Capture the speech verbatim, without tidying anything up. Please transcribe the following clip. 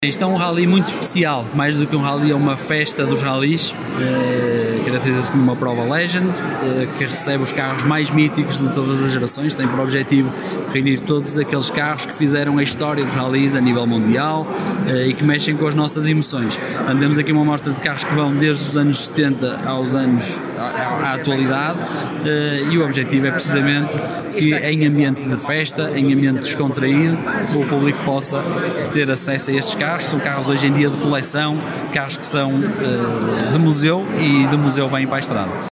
Isto é um rally muito especial, mais do que um rally é uma festa dos rallies, eh, caracteriza-se como uma prova Legend, eh, que recebe os carros mais míticos de todas as gerações, tem por objetivo reunir todos aqueles carros que fizeram a história dos rallies a nível mundial eh, e que mexem com as nossas emoções. Portanto, temos aqui uma amostra de carros que vão desde os anos setenta aos anos, à, à atualidade, eh, e o objetivo é precisamente que em ambiente de festa, em ambiente descontraído, o público possa ter acesso a estes carros. São carros hoje em dia de coleção, carros que são uh, de museu e de museu vêm para a estrada.